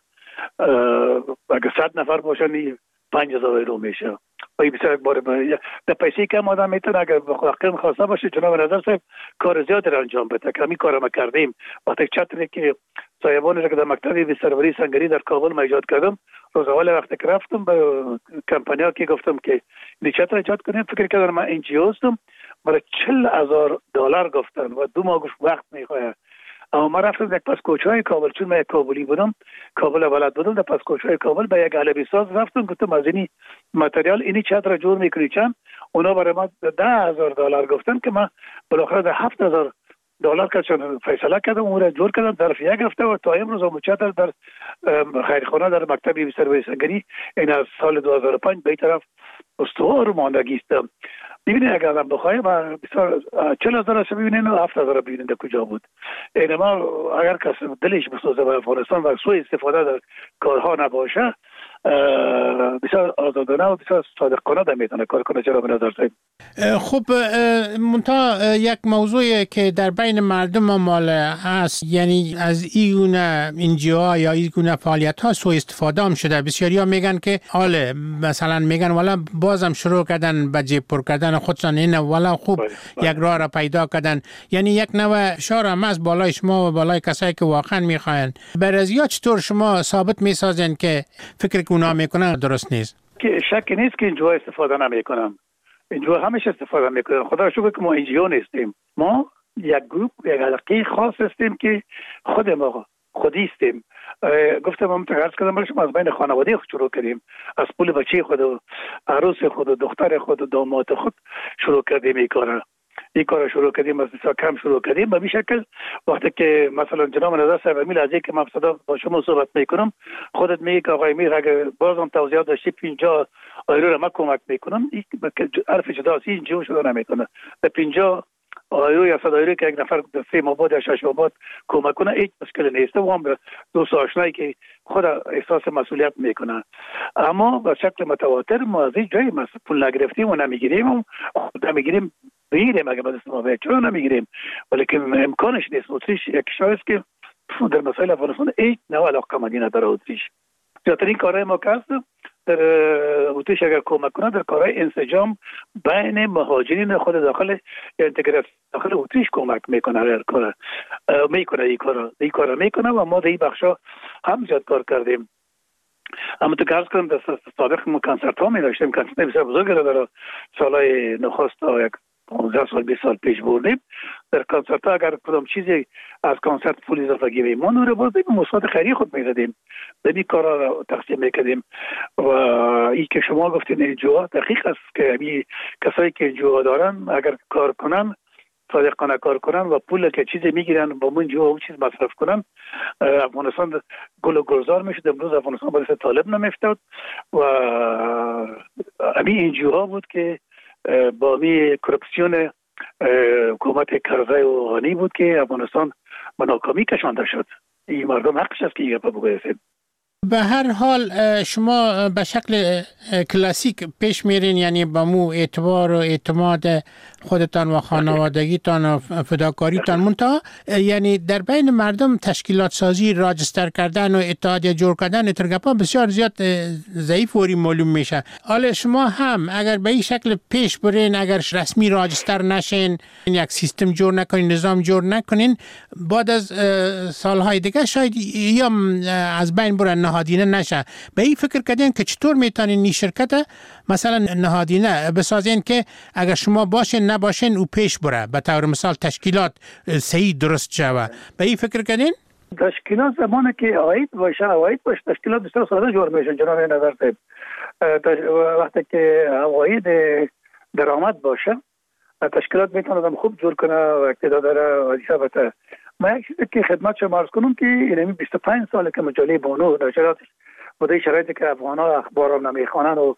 اگر 100 نفر باشن 5000 یورو میشه و این بسیار بار در پیسی کم آدم میتونه اگر بخواهد خواسته باشه جناب نظر صاحب کار زیاد را انجام بده که همین کار ما کردیم. وقتی چتری که صاحبانی را که در مکتب سروری سنگری در کابل ما ایجاد کردم، روز اول وقتی که رفتم به کمپانیا که گفتم که این چتر ایجاد کنیم، فکر کردم من این جی هستم، برای $40,000 گفتن و 2 ماه گفت وقت میخواه. اما ما رفتم در پاسکوچهای کابل، چون من کابلی بودم، کابل بلد بودم، در پاسکوچهای کابل به یک علبی ساز رفتم گفتم از اینی متریال اینی چتر جور میکنی چند؟ اونا برای ما $10,000 گفتن که ما بالاخره در $7,000 کردم فیصله کردم، اون را جور کردم ظرف یک هفته و تا امروز هم چتر در خیرخانه در مکتب سروری سنگری این از سال 2005 به طرف استوار ماندگی است. ببینید اگر آدم بخواهیم بسیار 40,000 ببینین و 7,000 ببینین در کجا بود. اینما اگر کسی دلش بسوزه به افغانستان و سوء استفاده در کارها نباشه، بسیار آزادانه و بسیار صادقانه در میتونه کار کنه. جناب نظر صاحب خب منتها یک موضوعی که در بین مردم مال هست، یعنی از این گونه انجیوها یا این گونه فعالیت ها سوء استفاده هم شده. بسیاری ها میگن که حالا مثلا میگن والا بازم شروع کردن به جیب پر کردن خودشان، این والا خوب یک راه را پیدا کردن. یعنی یک نوع شار هم از بالای شما و بالای کسایی که واقعا میخواین. برازیا چطور شما ثابت میسازین که فکر که اونا میکنن درست نیست؟ که شک نیست که اینجا استفاده نمیکنن، اینجا همیشه استفاده میکنن. خدا شکر که ما اینجا نیستیم، ما یک گروپ یک علاقه خاص هستیم که خودی هستیم. گفتم هم تقرض کردم برای شما از بین خانواده خود شروع کردیم، از پول بچه خود و عروس خود و دختر خود و داماد خود شروع کردیم این کار شروع کردیم، از بسیار کم شروع کردیم. به این شکل وقتی که مثلا جناب نظر صاحب امیل از این که من صدا با شما صحبت میکنم، خودت میگی که آقای امیر اگر بازم توضیحات داشتی 50 یورو را من کمک میکنم، این حرف جداست، این جو شده نمیتونه. به 50 یورو یا 100 یورو که یک نفر 3 ماه بعد یا 6 ماه بعد کمک کنه هیچ مشکل نیست. و هم دوست آشنایی که خود احساس مسئولیت میکنه. اما به شکل متواتر ما از این جایی پول نگرفتیم و نمیگیریم بگیریم اگه با دست ما باید چرا نمیگیریم، ولی که امکانش نیست. اتریش یک کشور است که در مسائل افغانستان هیچ نوع علاقه‌مندی نداره. اتریش زیادترین کارهای ما که در اتریش اگر کمک کنه در کارهای انسجام بین مهاجرین خود داخل انتگراسیون داخل اتریش کمک میکنه. این کارا میکنه و ما در این بخشا هم زیاد کار کردیم. اما تو عرض کنم در سابق ما کنسرت ها می داشتیم، کنسرت بسیار بزرگی را در سالهای نخست تا یک 15 سال 20 سال پیش بردیم. در کنسرت ها اگر کدام چیزی از کنسرت پول اضافه گیریم ما نور باز به مثبت خیری خود می‌دادیم، این کارا را تقسیم می‌کردیم. و این که شما گفتین انجوها دقیق است که این کسایی که انجوها دارن اگر کار کنن صادقانه کار کنن و پول که چیزی میگیرن با من جو اون چیز مصرف کنن، افغانستان گل و گلزار میشد. امروز افغانستان باعث طالب نمیفتاد و این انجوها بود که با می کرپسیون حکومت کرزی و غنی بود که افغانستان به ناکامی کشانده شد. این مردم حقش است که این گپ بگوید. به هر حال شما به شکل کلاسیک پیش میرین، یعنی با مو اعتبار و اعتماد خودتان و خانوادگیتان و فداکاریتان، منتها یعنی در بین مردم تشکیلات سازی، راجستر کردن و اتحادیه جور کردن اترگپا بسیار زیاد ضعیف و معلوم میشه. حالا شما هم اگر به این شکل پیش برین، اگر رسمی راجستر نشین، یک سیستم جور نکنین، نظام جور نکنین، بعد از سالهای دیگه شاید یا از بین برن، نهادینه نشه. به این فکر کردین که چطور میتونین این شرکت مثلا نهادینه بسازین که اگر شما باشین نباشین او پیش بره، به طور مثال تشکیلات صحیح درست شوه. به این فکر کردین؟ تشکیلات زمانی که عاید باشه تشکیلات بسیار ساده جور میشن جناب نظر صاحب. وقتی که عاید درآمد باشه تشکیلات میتونه خوب جور کنه و اقتدار داره و حسابته. ما یک چیزی که خدمت شما عرض کنم که اینمی 25 ساله که مجله بانو نشراتش بوده، شرایطی که افغان‌ها اخبار رو نمیخوانن و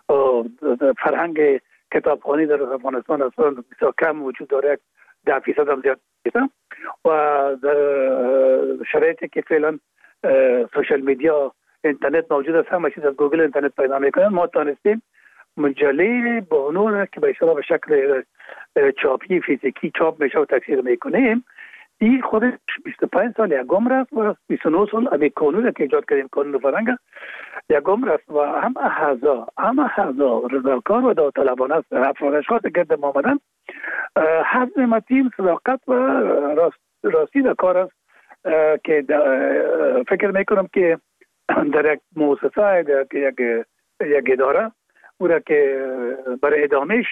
فرهنگ کتابخوانی در افغانستان اصلا بسیار کم وجود داره، 10% هم زیاد نیست. و در شرایطی که فعلا سوشال میدیا اینترنت موجود است، همه چیز از گوگل اینترنت پیدا میکنن، ما تونستیم مجله بانو که به اصطلاح به شکل چاپی فیزیکی چاپ میشه و تکثیر میکنیم، این خودش 25 سال یکم رست و 29 سال امی قانون که ایجاد کردیم، قانون فرهنگ یکم رست و همه اعضا رضاکار و داوطلبانه است. افرادشات گرد ما آمدن حزم متین، صداقت و راستی در کار است که فکر میکنم که در یک مؤسسه، در یک اداره او را که برای ادامهش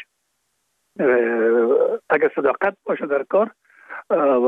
اگر صداقت باشه در کار و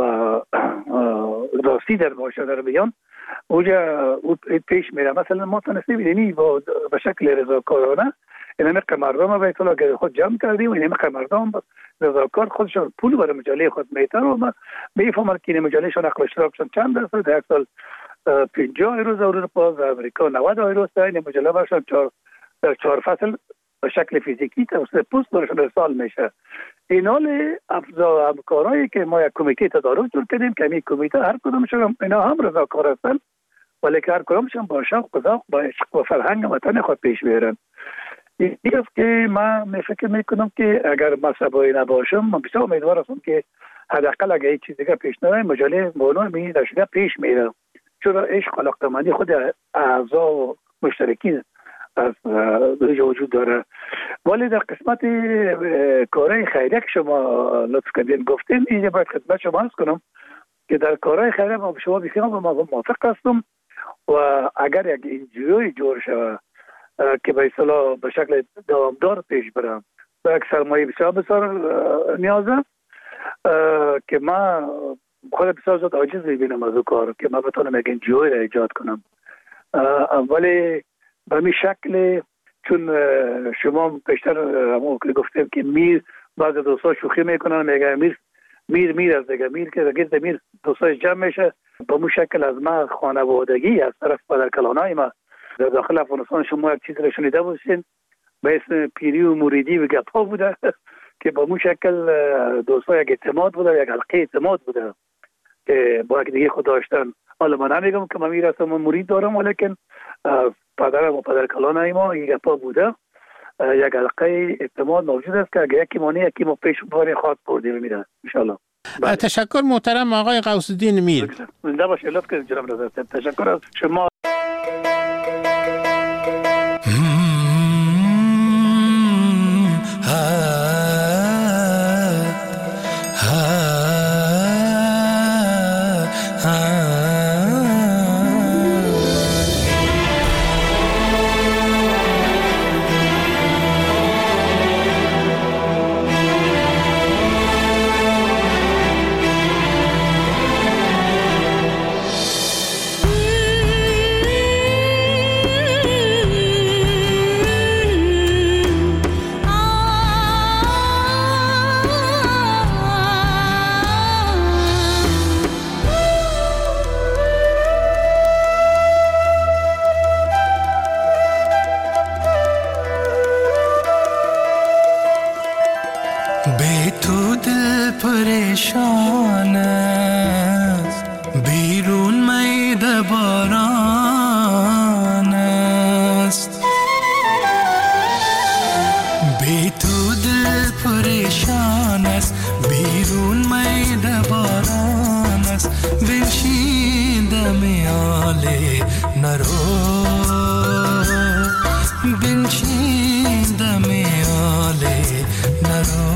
راستی در باشه در بیان اوجا پیش میره. مثلا ما تونستیم اینی به شکل رضاکارانه این مقدار مردم به اطلاع خود جمع کردیم و این مقدار مردم رضاکار خودشون پول برای مجله خود میتن و ما میفهمن که این مجلهشون نقل اشتراکشون چند درصد، در یک سال 50 یورو در اروپا، در امریکا 90 یورو است. این مجله برشون 4 فصل به شکل فیزیکی توسط پست برشون ارسال میشه. این حال افزا همکارایی که ما یک کمیته تدارک جور کردیم که این کمیته هر کدومشون اینا هم رضاکار هستن ولی که هر کدومشون با شوق و ذوق با عشق و فرهنگ وطن خود پیش میرن. این است که من فکر میکنم که اگر مذهبی نباشم من بسیار امیدوار هستم که حداقل اگر هیچ چیز دیگه پیش نره مجله بانو می داشته پیش میره، چون عشق و علاقه‌مندی خود اعضا و مشترکین از وجود داره. ولی در قسمت کارهای خیریه که شما لطف کردین گفتین، اینجا باید خدمت شما عرض کنم که در کارهای خیریه ما شما بسیار موافق هستم و اگر یک انجیوی جور شود که به اصطلاح به شکل دوامدار پیش برم با یک سرمایه بسیار نیازه که من خود بسیار زیاد عاجز میبینم از او کار که من بتونم یک انجیوی را ایجاد کنم. ولی به می شکل چون شما بیشتر همون که گفتیم که میر بعض دوستا شوخی میکنن میگه میر از دیگه میر که گرد میر دوستاش جمع میشه. به مو شکل از ما خانوادگی از طرف پدرکلانای ما در داخل افغانستان شما یک چیز را شنیده باشین به اسم پیری و موریدی و گپا بوده که به مو شکل دوستا یک اعتماد بوده، یک حلقه اعتماد بوده که با یک دیگه خود داشتن. حالا من نمیگم که من میرسم من مرید دارم ولیکن پدرم و پدرکلانای ما این گپا بوده، یک حلقه اعتماد موجود است که اگه یکی مانی یکی ما پیش باری خواهد بردیم میره انشالله. تشکر محترم آقای غوث الدین میر. زنده باشید. لطف کنید جناب رضا. تشکر از شما. بی تو دل پریشان است، بیرون میده باران است. بی تو دل پریشان است، بیرون میده باران است. بنشین دم آله نرو، بنشین دم آله نرو.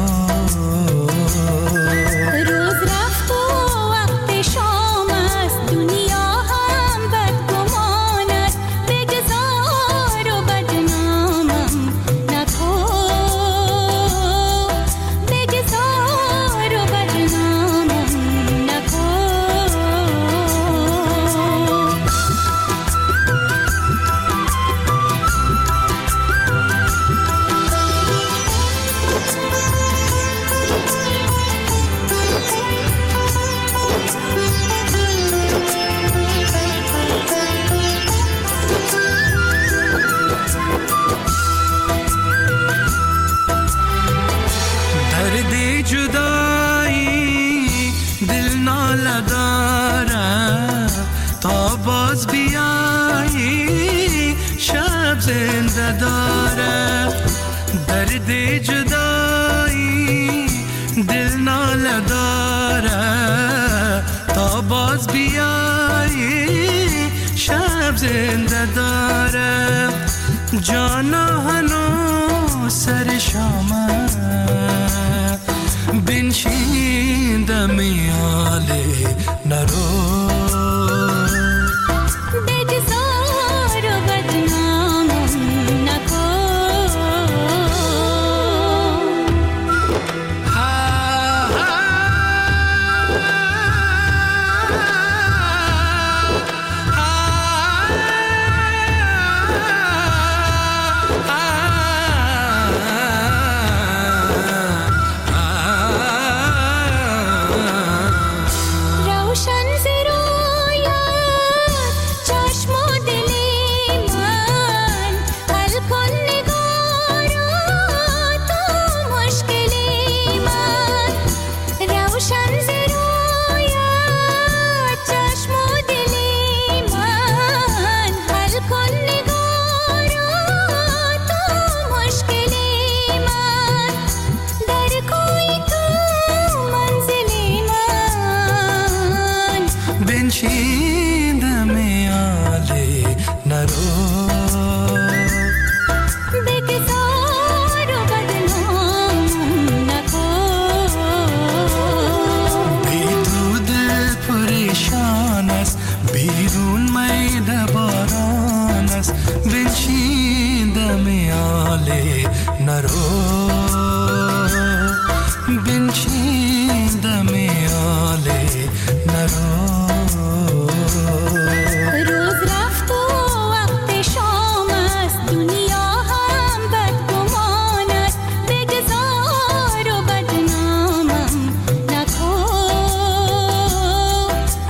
روز رفت و وقت شام است، دنیا هم بدگمان است. بگذار و بدنامم نکن، بگذار و بدنامم نکن. درد جدایی دل ناله داره، تا باز بیایی شب زنده داره. درد جدایی دل ناله داره، تا باز بیایی شب زنده داره. جانا هنو سر شامه، بنشین دم آله نرو. بگذار و بدنامم نکن. روشن ز رویت چشم و دل من، حل کن نگارا تو مشکل من. روشن ز رویت چشم و دل من، حل کن نگارا تو مشکل من. در کوی تو منزل من، بنشین دم آله نرو. بگذار و بدنامم نکن. بی تو دل پریشان است، بیرون میده باران است. بنشین دم آله نرو، بنشین دم آله نرو. روز رفت و وقت شام است، دنیا هم بدگمان است. بگذار و بدنامم نکن.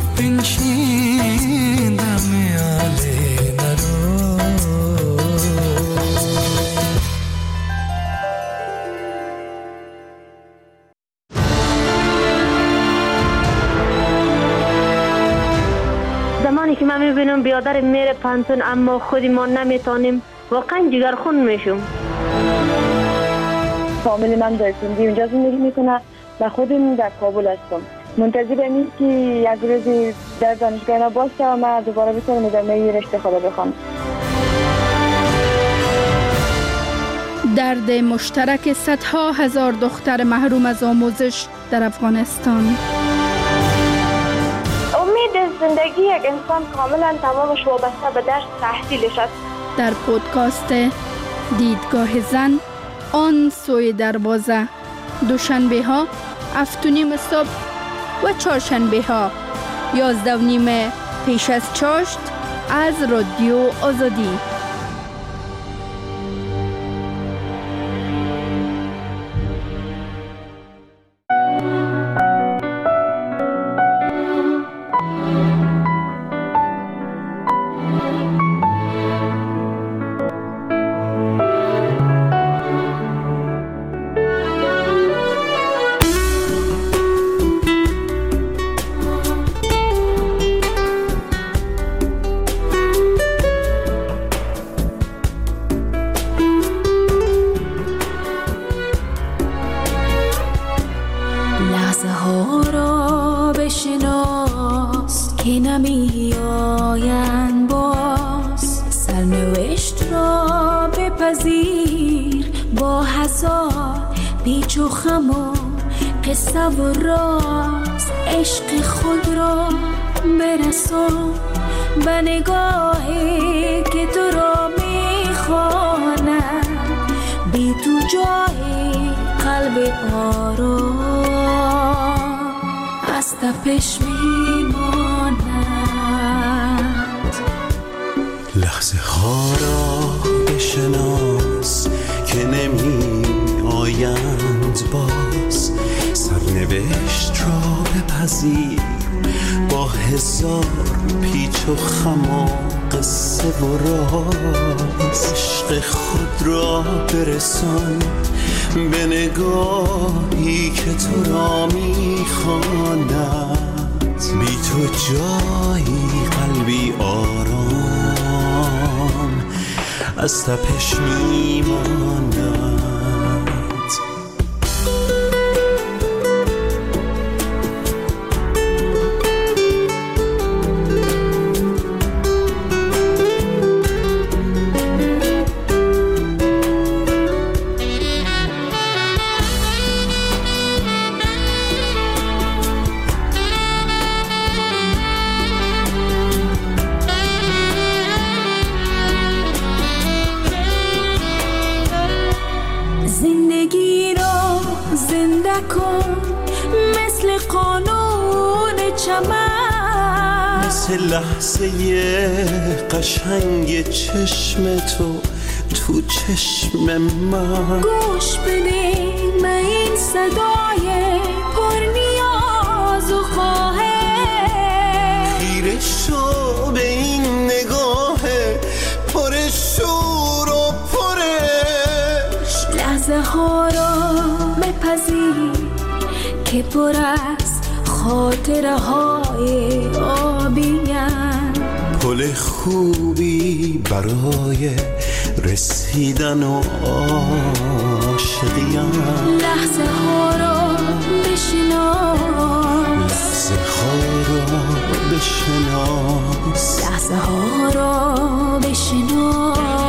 بنشین دم آله نرو. زمانی که من میبینم بیادر میره پانتون اما خودی ما نمیتونیم، واقعا جگرخون میشم. فامیل من در سندی اونجا زندگی میکنه و خودم در کابل هستم. منتظرم این که یک روزی در دانشگاه باشه و من دوباره بتونم ادامه رشته خود بخونم. درد مشترک صدها هزار دختر محروم از آموزش در افغانستان. امید زندگی یک انسان کاملا تمامش وابسته به درس تحصیلش است. در پودکاست دیدگاه زن آن سوی دروازه، دوشنبه ها 7:30 صبح و چهارشنبه ها 11:30 پیش از چاشت از رادیو آزادی. که نمی آیند باز. سرنوشت را بپذیر با هزار پیچ و خم و قصه و راز. عشق خود را برسان به نگاهی که تو را میخواند. بی تو جای قلب آرام از تپش میماند. لحظه ها را بشناس که نمی آیند باز. سرنوشت را بپذیر با هزار پیچ و خم و قصه و راز. عشق خود را برسان به نگاهی که تو را میخواند. بی تو جایی قلبی آرام از تپش میماند. زندگی را زنده کن مثل قانون چمن. مثل لحظه قشنگ چشم تو تو چشم من. گوش بده به این صدای پر نیاز و خواهش. خیره شو به این نگاه پر شور و پرش. لحظه ها را بپذیر که پر از خاطره های آبی‌اند. پل خوبی برای رسیدن و عاشقی‌اند. لحظه ها را بشناس. لحظه ها را بشناس. لحظه ها را بشناس.